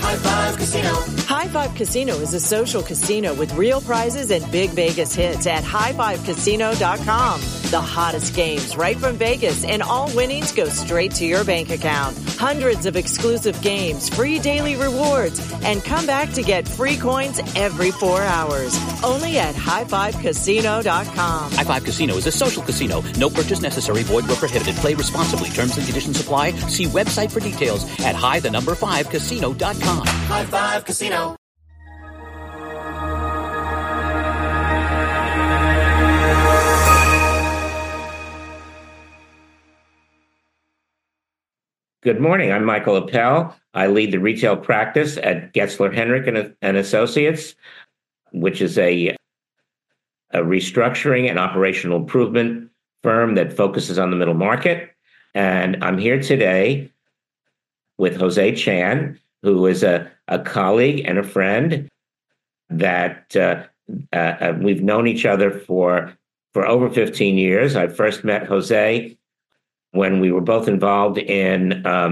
High Five Casino. High Five Casino is a social casino with real prizes and big Vegas hits at highfivecasino.com. The hottest games right from Vegas, and all winnings go straight to your bank account. Hundreds of exclusive games, free daily rewards, and come back to get free coins every 4 hours. Only at highfivecasino.com. High Five Casino is a social casino. No purchase necessary. Void where prohibited. Play responsibly. Terms and conditions apply. See website for details at high5casino.com. High Five Casino. Good morning. I'm Michael Appel. I lead the retail practice at Getzler Henrich and Associates, which is a restructuring and operational improvement firm that focuses on the middle market. And I'm here today with Jose Chan, who is a colleague and a friend that we've known each other for over 15 years. I first met Jose when we were both involved in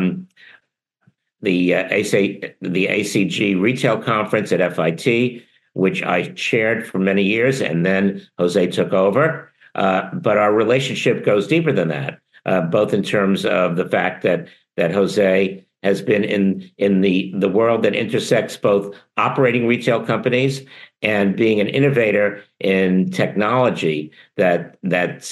the ACG retail conference at FIT, which I chaired for many years, and then Jose took over. But our relationship goes deeper than that, both in terms of the fact that Jose has been in the world that intersects both operating retail companies and being an innovator in technology that's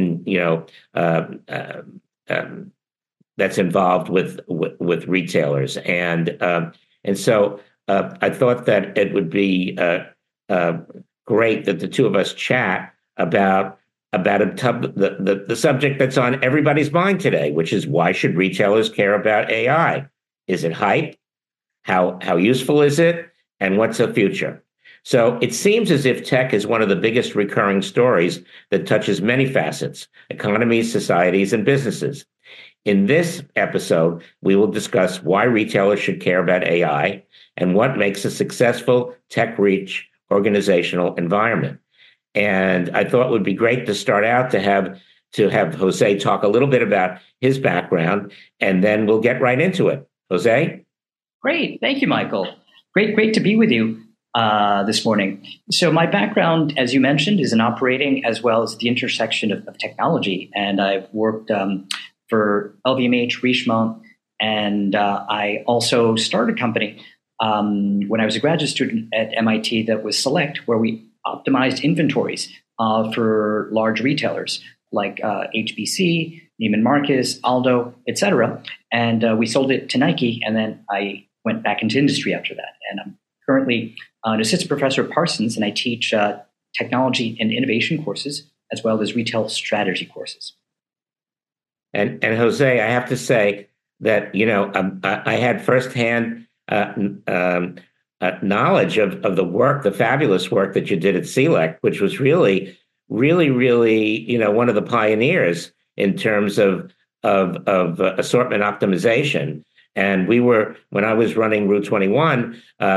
involved with retailers, and so I thought that it would be great that the two of us chat about the subject that's on everybody's mind today, which is, why should retailers care about AI? Is it hype? How useful is it? And what's the future? So it seems as if tech is one of the biggest recurring stories that touches many facets: economies, societies, and businesses. In this episode, we will discuss why retailers should care about AI and what makes a successful tech-rich organizational environment. And I thought it would be great to start out to have Jose talk a little bit about his background, and then we'll get right into it. Jose? Great. Thank you, Michael. Great to be with you this morning. So my background, as you mentioned, is in operating as well as the intersection of technology. And I've worked for LVMH, Richemont, and I also started a company when I was a graduate student at MIT that was Select, where we optimized inventories for large retailers like HBC, Neiman Marcus, Aldo, etc. And we sold it to Nike, and then I went back into industry after that. And I'm currently an assistant professor at Parsons, and I teach technology and innovation courses as well as retail strategy courses. And Jose, I have to say that I had firsthand knowledge of the work, the fabulous work that you did at Select, which was really one of the pioneers in terms of assortment optimization. And when I was running Route 21,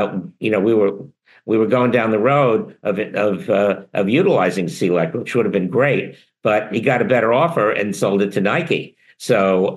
we were going down the road of utilizing Select, which would have been great, but he got a better offer and sold it to Nike. So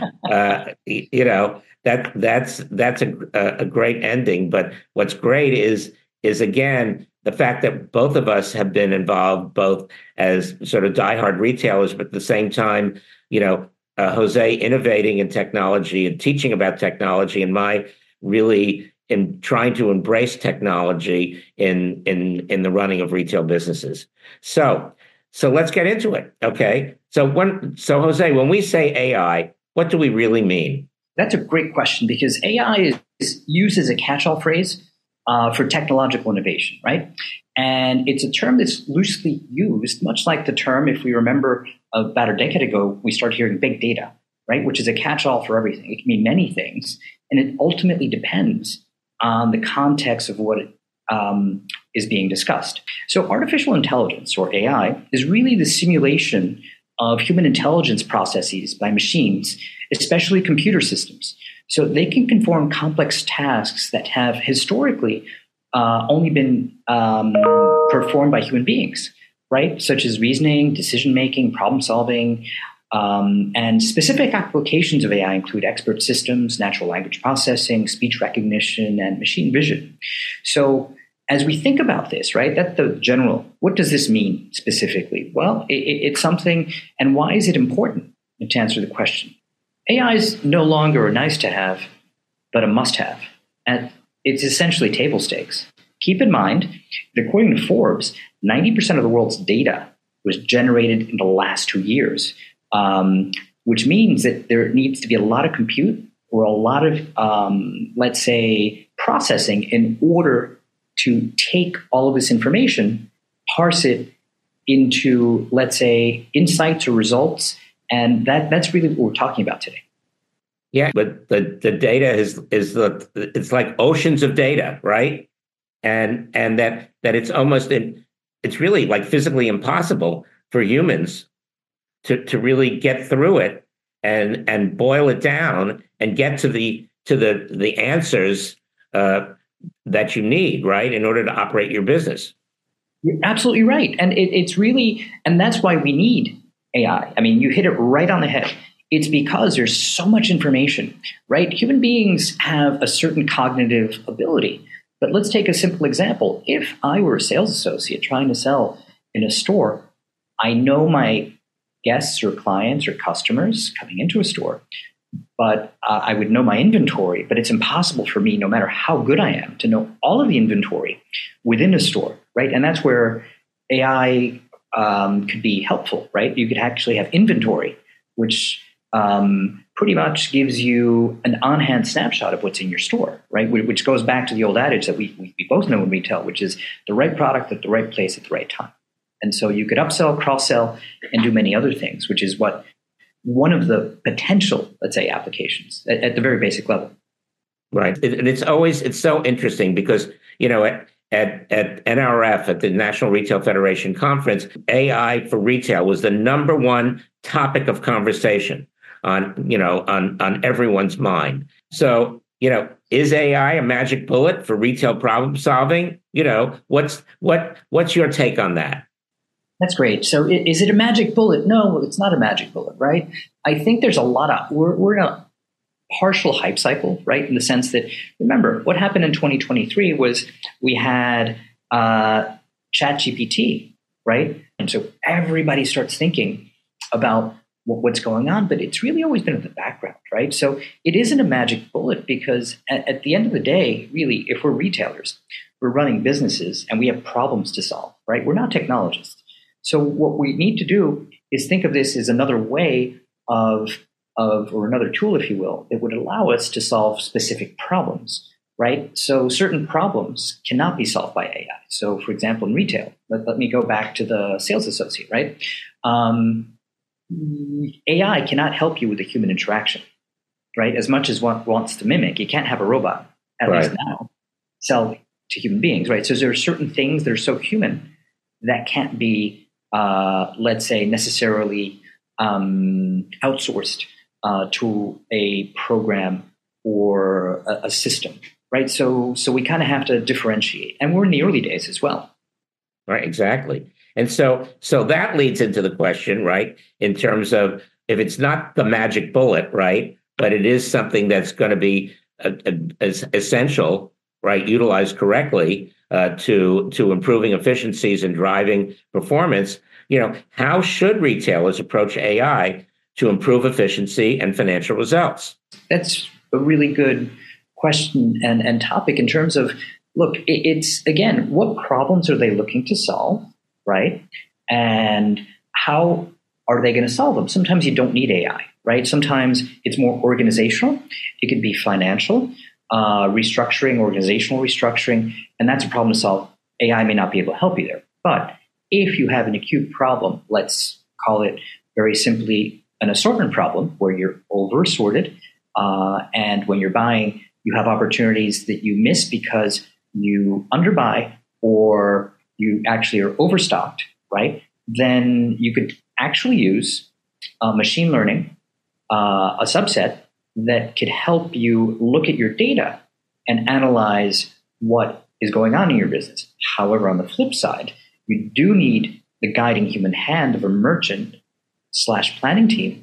that's a great ending. But what's great is again the fact that both of us have been involved both as sort of diehard retailers, but at the same time, Jose innovating in technology and teaching about technology, and my really in trying to embrace technology in the running of retail businesses. So let's get into it. Okay. So Jose, when we say AI, what do we really mean? That's a great question, because AI is used as a catch-all phrase for technological innovation, right? And it's a term that's loosely used, much like the term, if we remember about a decade ago, we started hearing big data, right? Which is a catch-all for everything. It can mean many things, and it ultimately depends on the context of what is being discussed. So artificial intelligence, or AI, is really the simulation of human intelligence processes by machines, especially computer systems. So they can perform complex tasks that have historically only been performed by human beings, right? Such as reasoning, decision-making, problem-solving, And specific applications of AI include expert systems, natural language processing, speech recognition, and machine vision. So as we think about this, right, that's the general, what does this mean specifically? Well, it's something, and why is it important? To answer the question, AI is no longer a nice to have, but a must have. And it's essentially table stakes. Keep in mind that according to Forbes, 90% of the world's data was generated in the last 2 years, which means that there needs to be a lot of compute or a lot of, let's say, processing in order to take all of this information, parse it into, let's say, insights or results. And that's really what we're talking about today. Yeah, but the data it's like oceans of data, right? And that it's almost it's really like physically impossible for humans to really get through it and boil it down and get to the answers that you need, right, in order to operate your business. You're absolutely right. And it's really, and that's why we need AI. I mean, you hit it right on the head. It's because there's so much information, right? Human beings have a certain cognitive ability. But let's take a simple example. If I were a sales associate trying to sell in a store, I know my guests or clients or customers coming into a store, but I would know my inventory. But it's impossible for me, no matter how good I am, to know all of the inventory within a store, right? And that's where AI could be helpful, right? You could actually have inventory, which pretty much gives you an on-hand snapshot of what's in your store, right? Which goes back to the old adage that we both know in retail, which is the right product at the right place at the right time. And so you could upsell, cross-sell, and do many other things, which is what one of the potential, let's say, applications at the very basic level. Right. And it's so interesting because, you know, at NRF, at the National Retail Federation Conference, AI for retail was the number one topic of conversation on everyone's mind. So, you know, is AI a magic bullet for retail problem solving? You know, what's your take on that? That's great. So is it a magic bullet? No, it's not a magic bullet, right? I think there's a lot of, we're in a partial hype cycle, right? In the sense that, remember, what happened in 2023 was we had ChatGPT, right? And so everybody starts thinking about what's going on, but it's really always been in the background, right? So it isn't a magic bullet because at the end of the day, really, if we're retailers, we're running businesses and we have problems to solve, right? We're not technologists. So what we need to do is think of this as another way of or another tool, if you will, that would allow us to solve specific problems, right? So certain problems cannot be solved by AI. So for example, in retail, let me go back to the sales associate, right? AI cannot help you with the human interaction, right? As much as one wants to mimic, you can't have a robot, at least now, sell to human beings, right? So there are certain things that are so human that can't be, let's say, necessarily outsourced to a program or a system, right? So we kind of have to differentiate, and we're in the early days as well. Right, exactly. And so that leads into the question, right, in terms of if it's not the magic bullet, right, but it is something that's going to be essential, right, utilized correctly to improving efficiencies and driving performance, you know, how should retailers approach AI to improve efficiency and financial results? That's a really good question and topic in terms of, look, it's, again, what problems are they looking to solve, right? And how are they going to solve them? Sometimes you don't need AI, right? Sometimes it's more organizational. It could be financial, restructuring, organizational restructuring, and that's a problem to solve. AI may not be able to help you there. But if you have an acute problem, let's call it very simply an assortment problem where you're over-assorted, and when you're buying, you have opportunities that you miss because you underbuy or you actually are overstocked, right? Then you could actually use machine learning, a subset that could help you look at your data and analyze what is going on in your business. However, on the flip side, you do need the guiding human hand of a merchant / planning team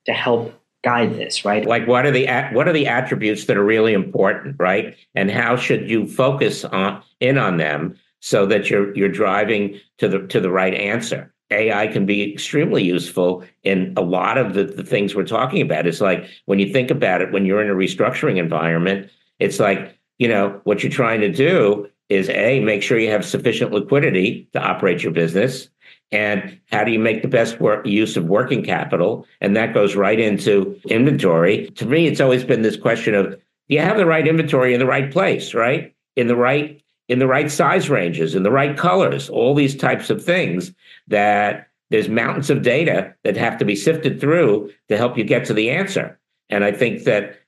to help guide this, right? Like what are the attributes that are really important, right? And how should you focus on them so that you're driving to the right answer? AI can be extremely useful in a lot of the things we're talking about. It's like when you think about it, when you're in a restructuring environment, it's like, what you're trying to do is make sure you have sufficient liquidity to operate your business. And how do you make the best use of working capital? And that goes right into inventory. To me, it's always been this question of, do you have the right inventory in the right place, right? In the right size ranges, in the right colors, all these types of things that there's mountains of data that have to be sifted through to help you get to the answer. And I think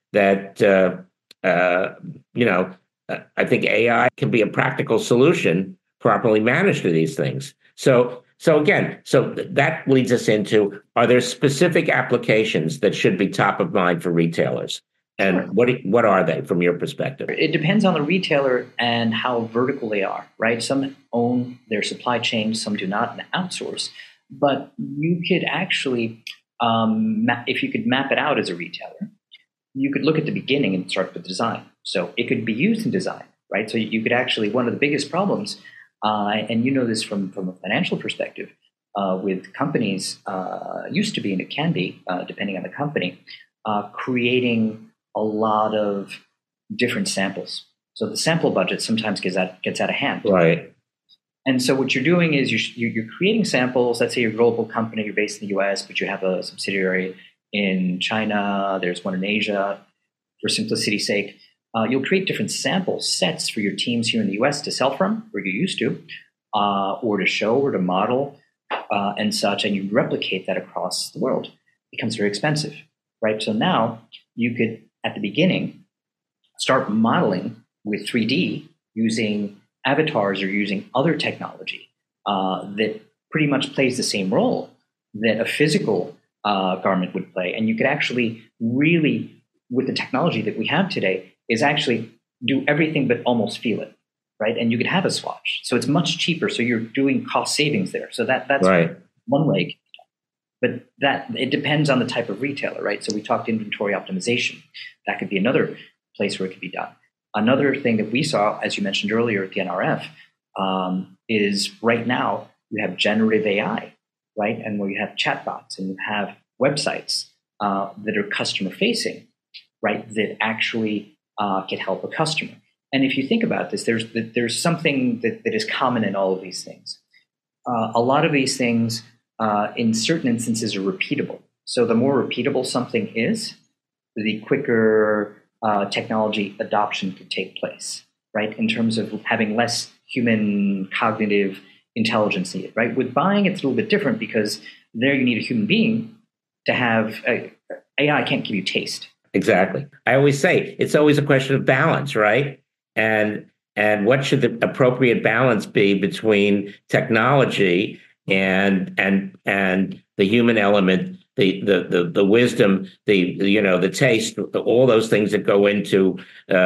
I think AI can be a practical solution properly managed to these things. So that leads us into, are there specific applications that should be top of mind for retailers? And what are they from your perspective? It depends on the retailer and how vertical they are, right? Some own their supply chain, some do not, and outsource. But you could actually, if you could map it out as a retailer, you could look at the beginning and start with design. So it could be used in design, right? So you could actually, one of the biggest problems, and you know this from a financial perspective, with companies, used to be, and it can be, depending on the company, creating a lot of different samples. So the sample budget sometimes gets out of hand. Right. And so what you're doing is you're creating samples. Let's say you're a global company, you're based in the US, but you have a subsidiary in China, there's one in Asia. For simplicity's sake, you'll create different sample sets for your teams here in the US to sell from, or you used to, or to show or to model and such, and you replicate that across the world. It becomes very expensive, right? So now you could, at the beginning, start modeling with 3D using avatars or using other technology that pretty much plays the same role that a physical garment would play. And you could actually really, with the technology that we have today, is actually do everything but almost feel it, right? And you could have a swatch. So it's much cheaper. So you're doing cost savings there. So that's right. One way. But it depends on the type of retailer, right? So we talked inventory optimization. That could be another place where it could be done. Another thing that we saw, as you mentioned earlier at the NRF, is right now you have generative AI, right? And where you have chatbots and you have websites that are customer facing, right? That actually can help a customer. And if you think about this, there's something that is common in all of these things. A lot of these things, in certain instances, are repeatable. So the more repeatable something is, the quicker technology adoption could take place, right? In terms of having less human cognitive intelligence needed, right? With buying, it's a little bit different because there you need a human being to have. AI can't give you taste. Exactly. I always say it's always a question of balance, right? And what should the appropriate balance be between technology and the human element, the wisdom, the taste, all those things that go into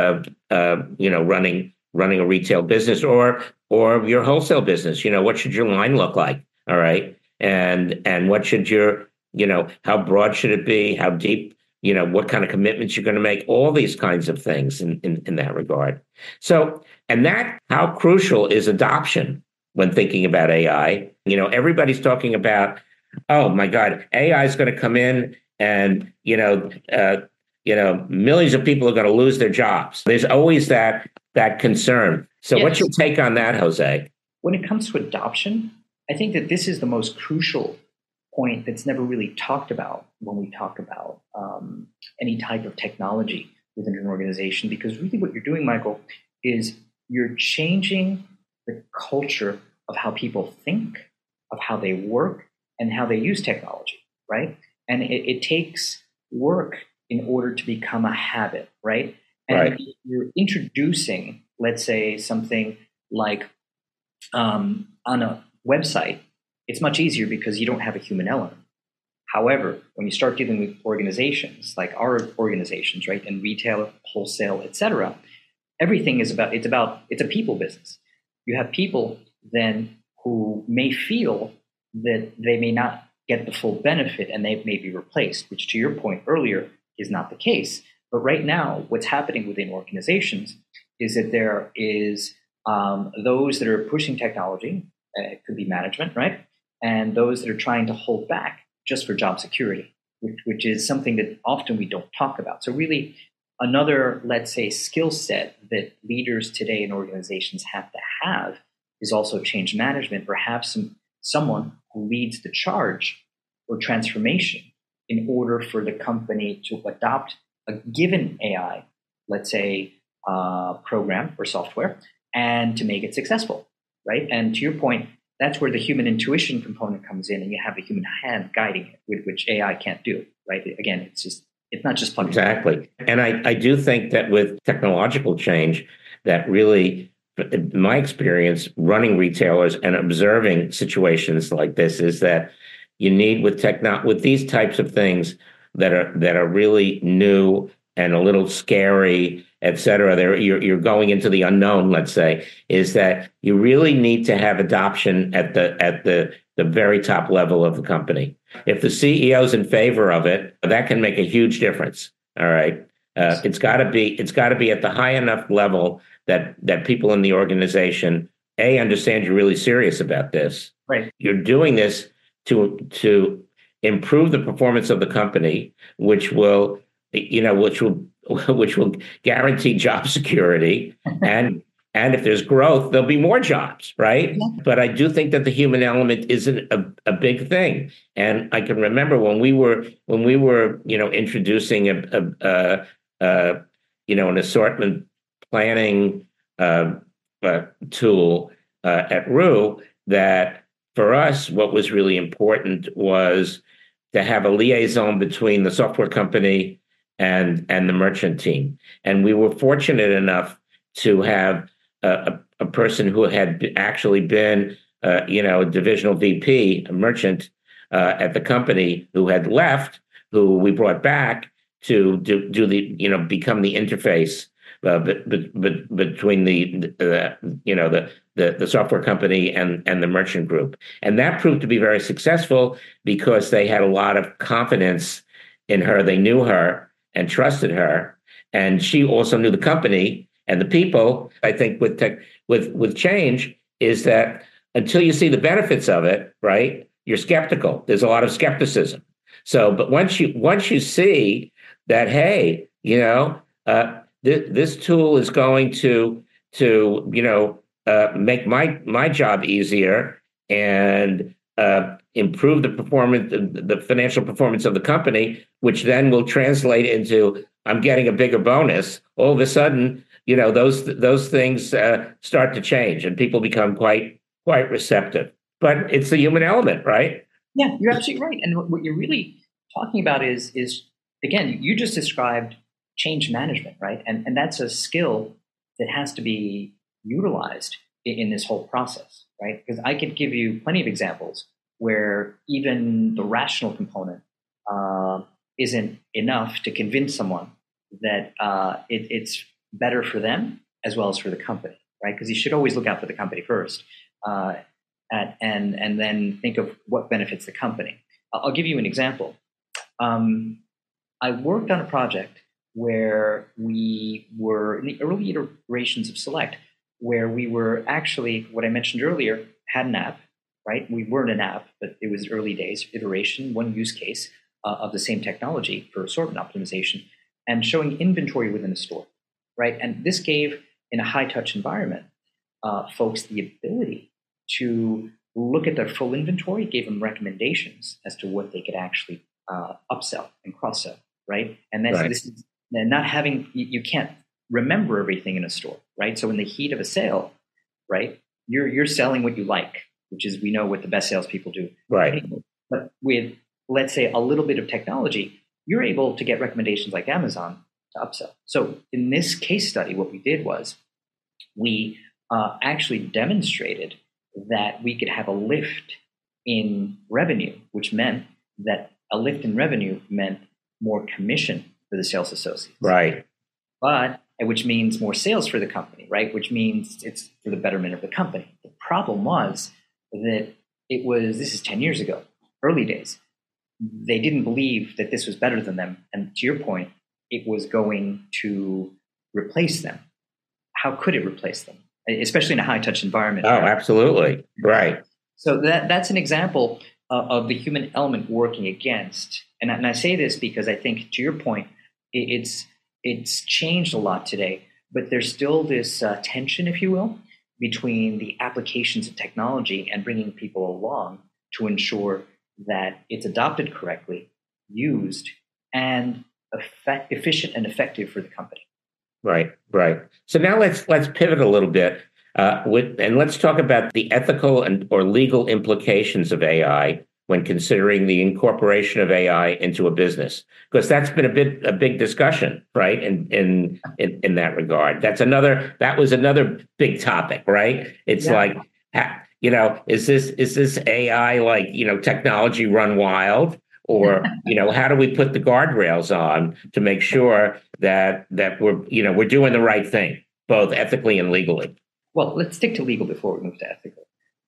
running a retail business or your wholesale business. What should your line look like? All right, and what should your how broad should it be? How deep? What kind of commitments you're going to make? All these kinds of things in that regard. So, and that how crucial is adoption when thinking about AI. Everybody's talking about, oh my God, AI is going to come in and, millions of people are going to lose their jobs. There's always that concern. So yes. What's your take on that, Jose? When it comes to adoption, I think that this is the most crucial point that's never really talked about when we talk about any type of technology within an organization, because really what you're doing, Michael, is you're changing the culture of how people think, of how they work, and how they use technology, right? And it takes work in order to become a habit, right? And right. You're introducing, let's say, something like on a website, it's much easier because you don't have a human element. However, when you start dealing with organizations like our organizations, right, and retail, wholesale, et cetera, everything is it's a people business. You have people then who may feel that they may not get the full benefit and they may be replaced, which to your point earlier is not the case. But right now, what's happening within organizations is that there is those that are pushing technology, it could be management, right? And those that are trying to hold back just for job security, which is something that often we don't talk about. So really, another, let's say, skill set that leaders today in organizations have to have is also change management, perhaps someone who leads the charge or transformation in order for the company to adopt a given AI, let's say, program or software, and to make it successful, right? And to your point, that's where the human intuition component comes in, and you have a human hand guiding it, which AI can't do, right? Again, it's not just plug Exactly. And I do think that with technological change, that really, in my experience, running retailers and observing situations like this is that you need with these types of things that are really new and a little scary, et cetera. You're going into the unknown, let's say, is that you really need to have adoption at the very top level of the company. If the CEO's in favor of it, that can make a huge difference. All right. It's got to be at the high enough level that people in the organization, understand you're really serious about this. Right. You're doing this to improve the performance of the company, which will guarantee job security, and if there's growth, there'll be more jobs, right? Yeah. But I do think that the human element isn't a big thing. And I can remember when we were introducing an assortment planning tool at Rue, that for us, what was really important was to have a liaison between the software company and the merchant team. And we were fortunate enough to have a person who had actually been, a divisional VP, a merchant at the company, who had left, who we brought back to do the, become the interface between the software company and the merchant group. And that proved to be very successful because they had a lot of confidence in her. They knew her and trusted her. And she also knew the company and the people. I think with change is that until you see the benefits of it, right, you're skeptical. There's a lot of skepticism. So, but once you see that, hey, this tool is going to make my job easier and improve the financial performance of the company, which then will translate into I'm getting a bigger bonus. All of a sudden, those things start to change, and people become quite receptive. But it's the human element, right? Yeah, you're absolutely right. And what you're really talking about is again, you just described change management, right? And that's a skill that has to be utilized in this whole process, right? Because I could give you plenty of examples where even the rational component isn't enough to convince someone that it's better for them as well as for the company, right? Because you should always look out for the company first, and then think of what benefits the company. I'll give you an example. I worked on a project where we were in the early iterations of Select, where we were actually, what I mentioned earlier, had an app, right? We weren't an app, but it was early days, iteration, one use case of the same technology for assortment optimization and showing inventory within a store, right? And this gave, in a high-touch environment, folks the ability to look at their full inventory, gave them recommendations as to what they could actually upsell and cross-sell, right? And that's, right. This is not having, you can't remember everything in a store, right? So in the heat of a sale, right, you're selling what you like, which is, we know what the best salespeople do. Right. But with, let's say, a little bit of technology, you're able to get recommendations like Amazon to upsell. So in this case study, what we did was we actually demonstrated that we could have a lift in revenue, which meant that a lift in revenue meant more commission for the sales associates. Right. But which means more sales for the company, right? Which means it's for the betterment of the company. The problem was that this is 10 years ago, early days. they didn't believe that this was better than them. And to your point, it was going to replace them. How could it replace them, especially in a high-touch environment? Oh, absolutely. Right. So that's an example of the human element working against. And I say this because I think, to your point, it's changed a lot today, but there's still this tension, if you will, between the applications of technology and bringing people along to ensure that it's adopted correctly, used, and efficient and effective for the company. Right. So now let's pivot a little bit, and let's talk about the ethical or legal implications of AI when considering the incorporation of AI into a business, because that's been a big discussion, right? In that regard, that was another big topic, right? It's like, is this AI like, technology run wild? Or, how do we put the guardrails on to make sure that we're doing the right thing, both ethically and legally? Well, let's stick to legal before we move to ethical.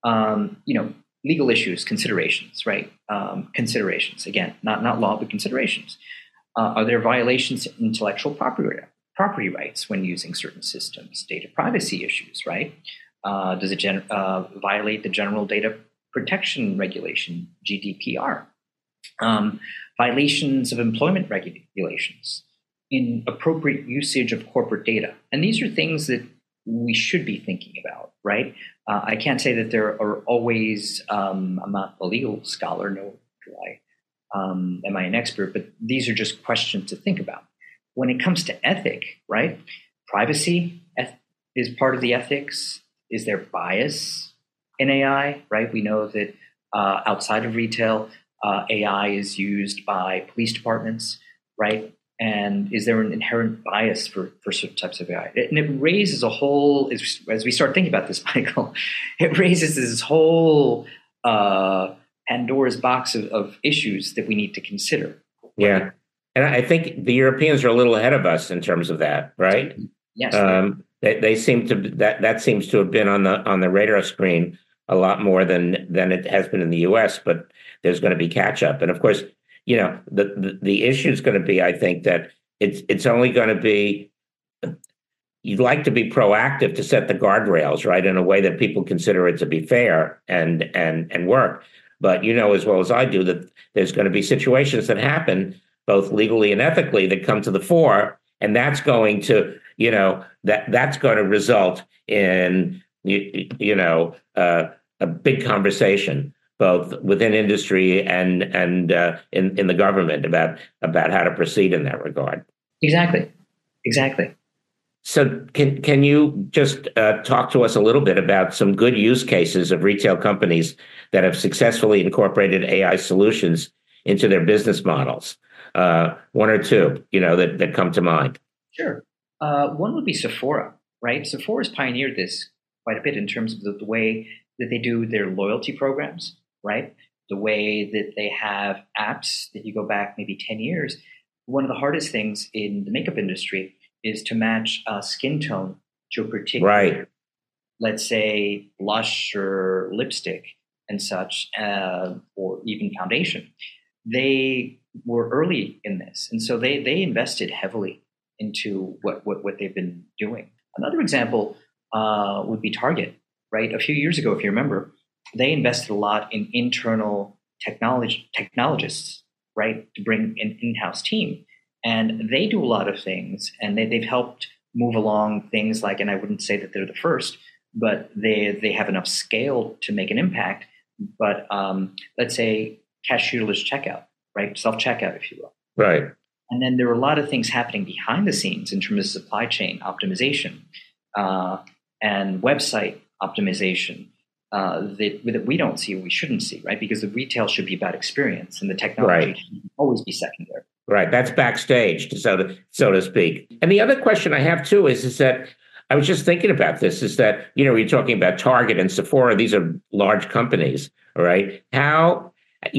Legal issues, considerations, right? Considerations, again, not law, but considerations. Are there violations of intellectual property rights when using certain systems? Data privacy issues, right? Does it violate the General Data Protection Regulation, GDPR? Violations of employment regulations, inappropriate usage of corporate data. And these are things that we should be thinking about, right? I can't say that there are always, I'm not a legal scholar, nor do am I an expert, but these are just questions to think about. When it comes to ethic, right? Privacy is part of the ethics. Is there bias in AI, right? We know that outside of retail, AI is used by police departments, right? And is there an inherent bias for certain types of AI? And it raises a whole, as we start thinking about this, Michael, it raises this whole Pandora's box of issues that we need to consider. Yeah. And I think the Europeans are a little ahead of us in terms of that, right? Yes. They seem to, that seems to have been on the radar screen a lot more than it has been in the US, but there's going to be catch up. And of course, the issue is going to be, I think, that it's only going to be, you'd like to be proactive to set the guardrails, right, in a way that people consider it to be fair and work. But as well as I do that there's going to be situations that happen both legally and ethically that come to the fore, and that's going to, that's going to result in, a big conversation both within industry and in the government about how to proceed in that regard. Exactly. So can you just talk to us a little bit about some good use cases of retail companies that have successfully incorporated AI solutions into their business models? One or two, that come to mind. Sure. One would be Sephora, right? Sephora's pioneered this quite a bit in terms of the way that they do their loyalty programs, right? The way that they have apps that you go back maybe 10 years. One of the hardest things in the makeup industry is to match skin tone to a particular, right, let's say, blush or lipstick and such, or even foundation. They were early in this. And so they invested heavily into what they've been doing. Another example would be Target, right? A few years ago, if you remember, they invested a lot in internal technologists, right, to bring an in-house team. And they do a lot of things, and they've helped move along things like, and I wouldn't say that they're the first, but they have enough scale to make an impact. But let's say cashierless checkout, right? Self-checkout, if you will. Right. And then there are a lot of things happening behind the scenes in terms of supply chain optimization and website optimization that we don't see or we shouldn't see, right? Because the retail should be about experience and the technology should always be secondary. Right. That's backstage, so to speak. And the other question I have, too, is that I was just thinking about this, is that, you're talking about Target and Sephora. These are large companies, all right? How,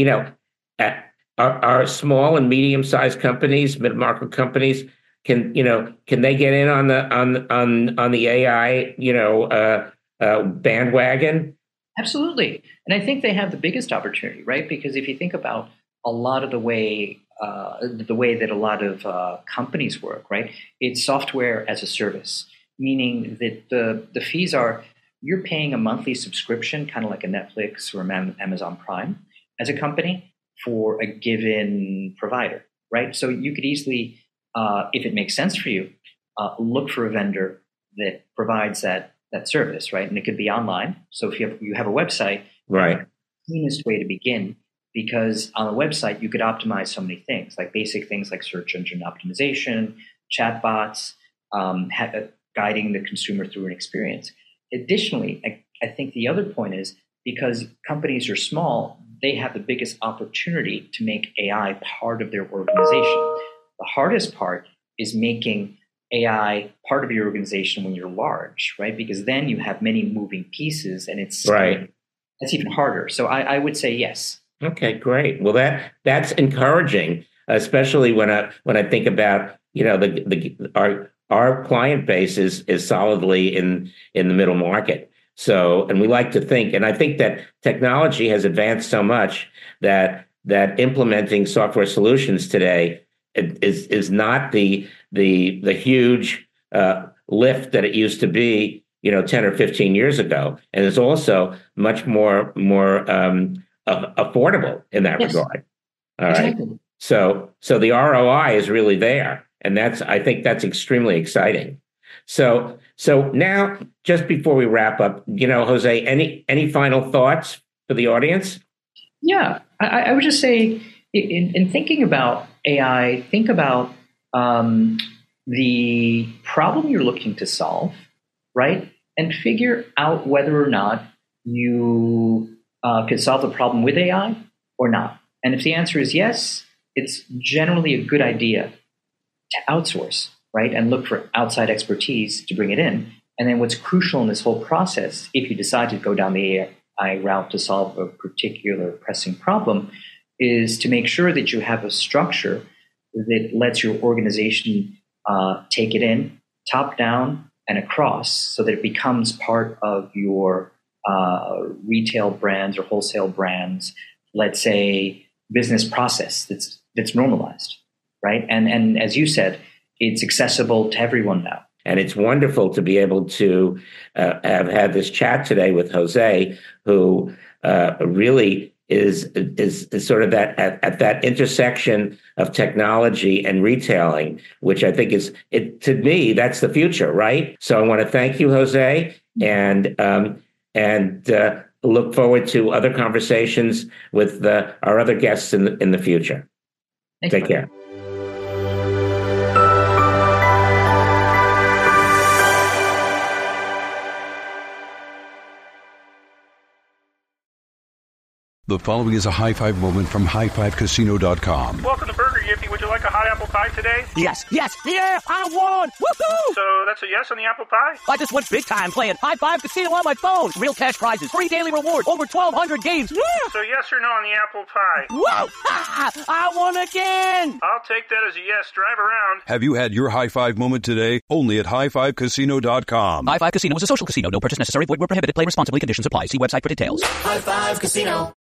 are small and medium-sized companies, mid-market companies, can they get in on the AI, bandwagon? Absolutely. And I think they have the biggest opportunity, right? Because if you think about a lot of the way that a lot of companies work, right? It's software as a service, meaning that the fees are, you're paying a monthly subscription, kind of like a Netflix or Amazon Prime as a company for a given provider, right? So you could easily, if it makes sense for you, look for a vendor that provides that service, right? And it could be online. So if you have a website, right, the cleanest way to begin, because on a website you could optimize so many things, like basic things like search engine optimization, chatbots, guiding the consumer through an experience. Additionally, I think the other point is, because companies are small, they have the biggest opportunity to make AI part of their organization. The hardest part is making AI part of your organization when you're large, right? Because then you have many moving pieces, and it's right. That's even harder. So I would say yes. Okay, great. Well, that's encouraging, especially when I think about, our client base is solidly in the middle market. So, and we like to think, and I think that technology has advanced so much that implementing software solutions today is not the huge lift that it used to be, 10 or 15 years ago, and it's also much more affordable in that regard. All exactly. Right. So the ROI is really there, and I think that's extremely exciting. So now, just before we wrap up, Jose, any final thoughts for the audience? Yeah, I would just say, in thinking about AI, think about the problem you're looking to solve, right? And figure out whether or not you could solve the problem with AI or not. And if the answer is yes, it's generally a good idea to outsource, right? And look for outside expertise to bring it in. And then what's crucial in this whole process, if you decide to go down the AI route to solve a particular pressing problem, is to make sure that you have a structure that lets your organization take it in top down and across, so that it becomes part of your retail brands or wholesale brands, let's say, business process that's normalized, right? And as you said, it's accessible to everyone now. And it's wonderful to be able to have had this chat today with Jose, who really is sort of at that intersection of technology and retailing, which I think to me, that's the future, right? So I want to thank you, Jose, and look forward to other conversations with our other guests in the future. Take care. The following is a high five moment from highfivecasino.com. Welcome to Burger Yippee. Would you like a hot apple pie today? Yes, yeah, I won! Woohoo! So that's a yes on the apple pie? I just went big time playing High Five Casino on my phone. Real cash prizes, free daily rewards, over 1,200 games. Yeah! So yes or no on the apple pie? Whoa! I won again! I'll take that as a yes. Drive around. Have you had your high five moment today? Only at highfivecasino.com. High Five Casino is a social casino. No purchase necessary. Void where prohibited. Play responsibly. Conditions apply. See website for details. High Five Casino.